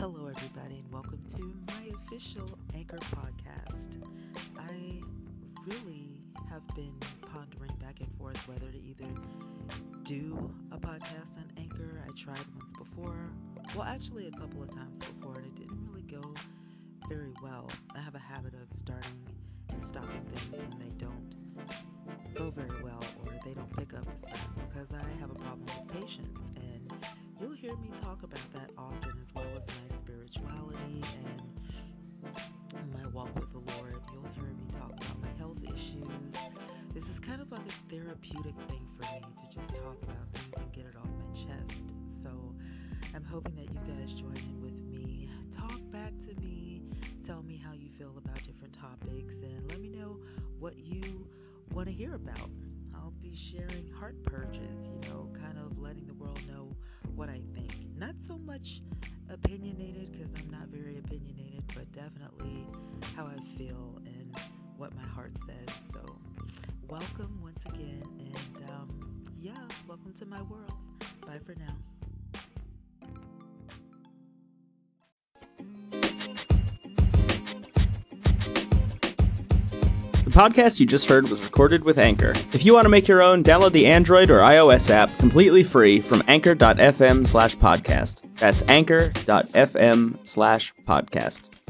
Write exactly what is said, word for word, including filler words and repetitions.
Hello, everybody, and welcome to my official Anchor podcast. I really have been pondering back and forth whether to either do a podcast on Anchor. I tried once before, well, actually a couple of times before, and it didn't really go very well. I have a habit of starting and stopping things when they don't go very well or they don't pick up as fast because I have a problem with patience, and you'll hear me talk about that often, as well as my spirituality and my walk with the Lord. You'll hear me talk about my health issues. This is kind of like a therapeutic thing for me to just talk about things and get it off my chest. So I'm hoping that you guys join in with me. Talk back to me. Tell me how you feel about different topics, and let me know what you want to hear about. I'll be sharing heart purges, you know, kind of letting the world know what I think. Not so much opinionated, because I'm not very opinionated, but definitely how I feel and what my heart says. So welcome once again, and um, yeah, welcome to my world. Bye for now. The podcast you just heard was recorded with Anchor. If you want to make your own, download the Android or iOS app completely free from anchor.fm slash podcast. That's anchor.fm slash podcast.